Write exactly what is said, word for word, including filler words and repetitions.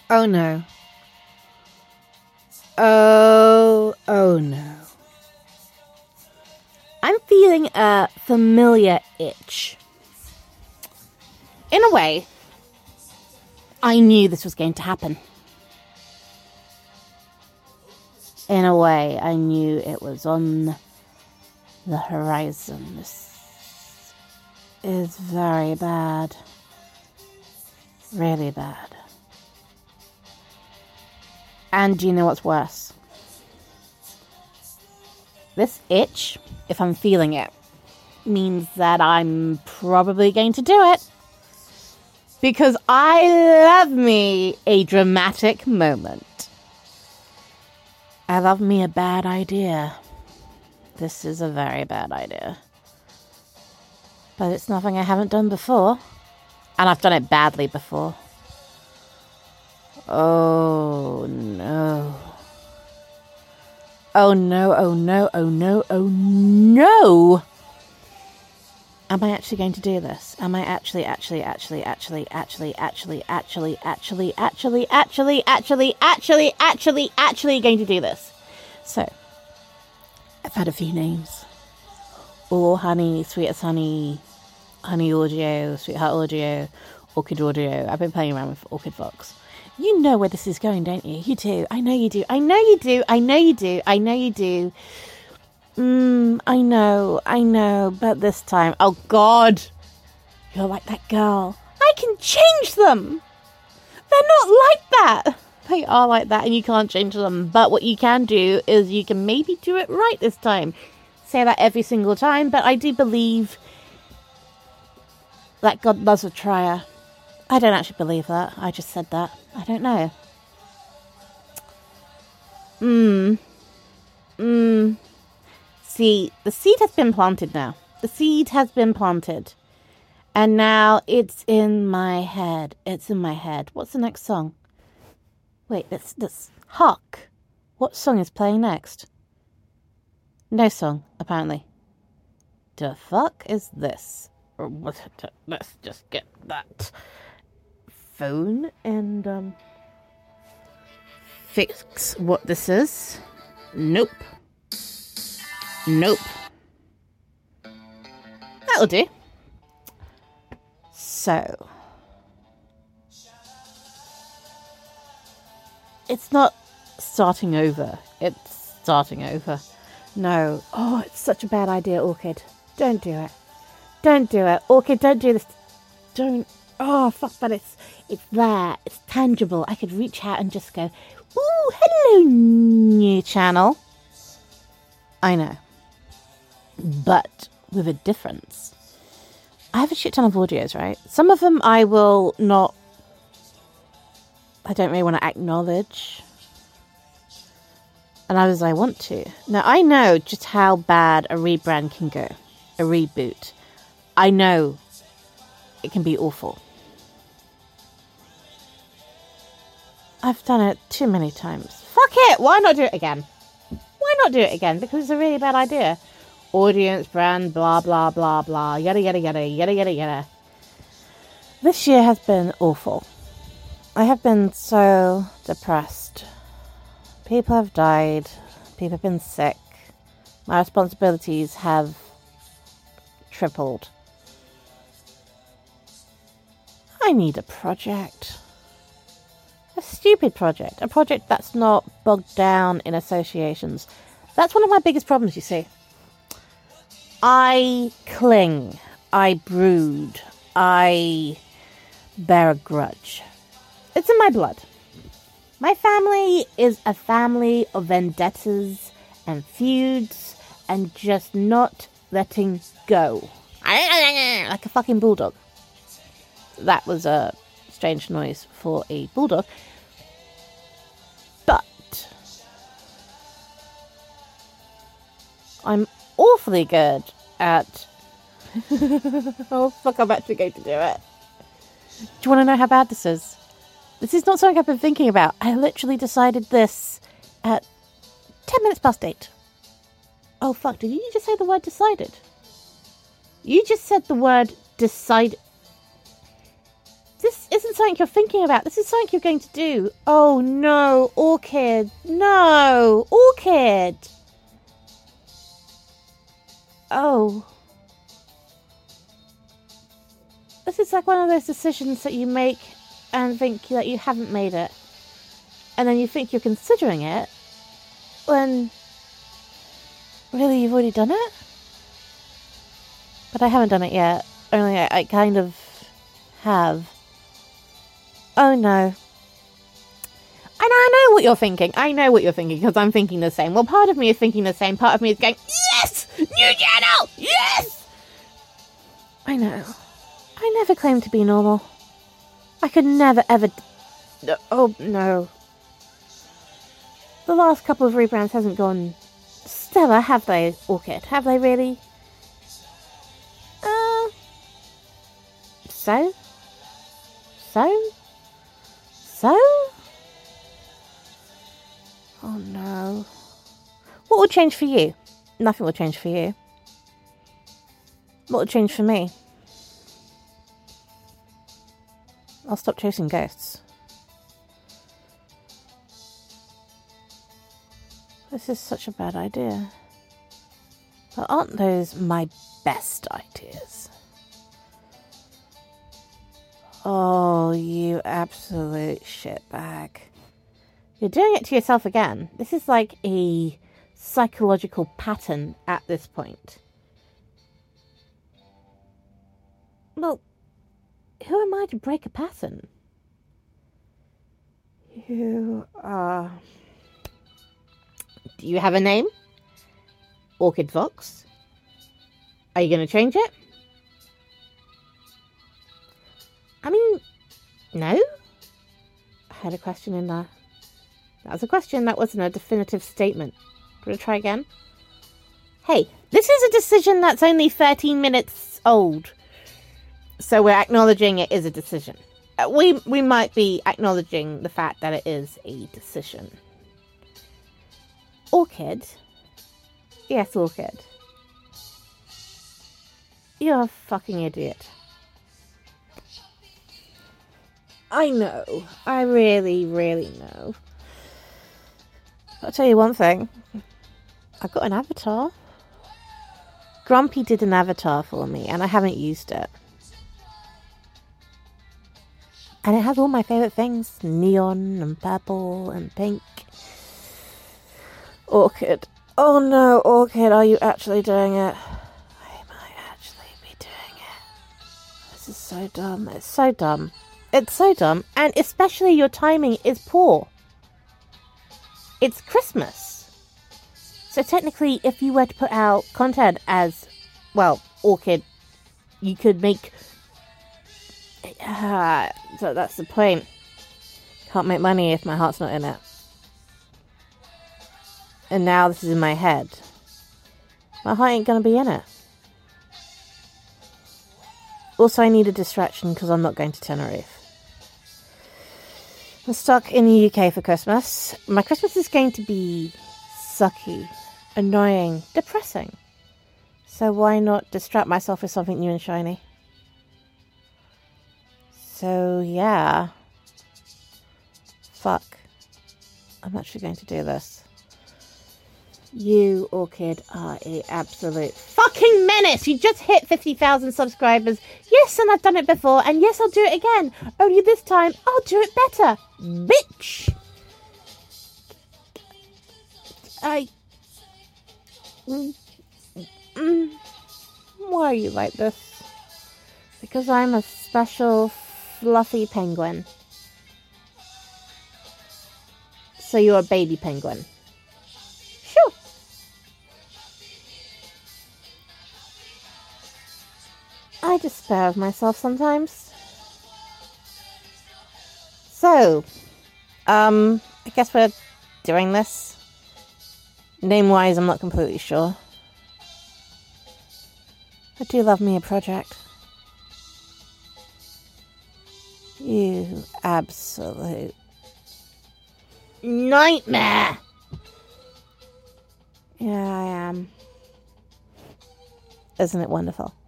Oh no. Oh, oh no. I'm feeling a familiar itch. In a way, I knew this was going to happen. In a way, I knew it was on the horizon. This is very bad. Really bad. And do you know what's worse? This itch, if I'm feeling it, means that I'm probably going to do it. Because I love me a dramatic moment. I love me a bad idea. This is a very bad idea. But it's nothing I haven't done before. And I've done it badly before. Oh no. Oh no, oh no, oh no, oh no! Am I actually going to do this? Am I actually, actually, actually, actually, actually, actually, actually, actually, actually, actually, actually, actually, actually, actually going to do this? So, I've had a few names. All Honey, Sweet as Honey, Honey Audio, Sweetheart Audio, Orchid Audio. I've been playing around with Orchid Vox. You know where this is going, don't you? You do. I know you do. I know you do. I know you do. I know you do. Mmm, I know. I know. But this time, oh God, you're like that girl. I can change them. They're not like that. They are like that and you can't change them. But what you can do is you can maybe do it right this time. Say that every single time. But I do believe that God loves a trier. I don't actually believe that. I just said that. I don't know. Mmm. Mmm. See, the seed has been planted now. The seed has been planted. And now it's in my head. It's in my head. What's the next song? Wait, that's, that's... Hark! What song is playing next? No song, apparently. The fuck is this? Let's just get that phone and um fix what this is. Nope. Nope. That'll do. So it's not starting over. It's starting over. No. Oh, it's such a bad idea, Orchid. Don't do it. Don't do it. Orchid, don't do this. Don't. Oh, fuck, but it's, it's there. It's tangible. I could reach out and just go, ooh, hello, new channel. I know. But with a difference. I have a shit ton of audios, right? Some of them I will not... I don't really want to acknowledge. And others I want to. Now, I know just how bad a rebrand can go. A reboot. I know it can be awful. I've done it too many times. Fuck it! Why not do it again? Why not do it again? Because it's a really bad idea. Audience, brand, blah, blah, blah, blah. Yada, yada, yada, yada, yada, yada. This year has been awful. I have been so depressed. People have died. People have been sick. My responsibilities have tripled. I need a project. A stupid project. A project that's not bogged down in associations. That's one of my biggest problems, you see. I cling. I brood. I bear a grudge. It's in my blood. My family is a family of vendettas and feuds and just not letting go. Like a fucking bulldog. That was a strange noise for a bulldog. But I'm awfully good at... oh, fuck, I'm actually going to do it. Do you want to know how bad this is? This is not something I've been thinking about. I literally decided this at ten minutes past eight. Oh, fuck, did you just say the word decided? You just said the word decide. This isn't something you're thinking about. This is something you're going to do. Oh no, Orchid. No, Orchid. Oh. This is like one of those decisions that you make and think that you haven't made it. And then you think you're considering it when really you've already done it? But I haven't done it yet. Only I, I kind of have. Oh no. And I know what you're thinking. I know what you're thinking because I'm thinking the same. Well, part of me is thinking the same. Part of me is going, yes! New channel! Yes! I know. I never claimed to be normal. I could never ever... D- oh, no. The last couple of rebrands hasn't gone stellar, have they, Orchid? Have they really? Uh... So? So? So? Oh no. What will change for you? Nothing will change for you. What will change for me? I'll stop chasing ghosts. This is such a bad idea. But aren't those my best ideas? Oh, you absolute shitbag. You're doing it to yourself again. This is like a psychological pattern at this point. Well, who am I to break a pattern? You are... Do you have a name? Orchid Vox? Are you going to change it? I mean, no? I had a question in there. That was a question, that wasn't a definitive statement. Do you want to try again? Hey, this is a decision that's only thirteen minutes old. So we're acknowledging it is a decision. Uh, we, we might be acknowledging the fact that it is a decision. Orchid? Yes, Orchid. You're a fucking idiot. I know. I really, really know. I'll tell you one thing. I've got an avatar. Grumpy did an avatar for me, and I haven't used it. And it has all my favourite things. Neon, and purple, and pink. Orchid. Oh no, Orchid, are you actually doing it? I might actually be doing it. This is so dumb. It's so dumb. It's so dumb. And especially your timing is poor. It's Christmas. So technically, if you were to put out content as, well, Orchid, you could make... Uh, so that's the point. Can't make money if my heart's not in it. And now this is in my head. My heart ain't gonna be in it. Also, I need a distraction because I'm not going to Tenerife. I'm stuck in the U K for Christmas. My Christmas is going to be sucky, annoying, depressing. So why not distract myself with something new and shiny? So yeah. Fuck. I'm actually going to do this. You, Orchid, are a absolute fucking menace. You just hit fifty thousand subscribers. Yes, and I've done it before. And yes, I'll do it again. Only this time, I'll do it better. Bitch. I... Mm, mm, why are you like this? Because I'm a special, fluffy penguin. So you're a baby penguin. Sure. I despair of myself sometimes. So, um, I guess we're doing this. Name-wise, I'm not completely sure. I do love me a project. You absolute nightmare! Yeah, I am. Isn't it wonderful?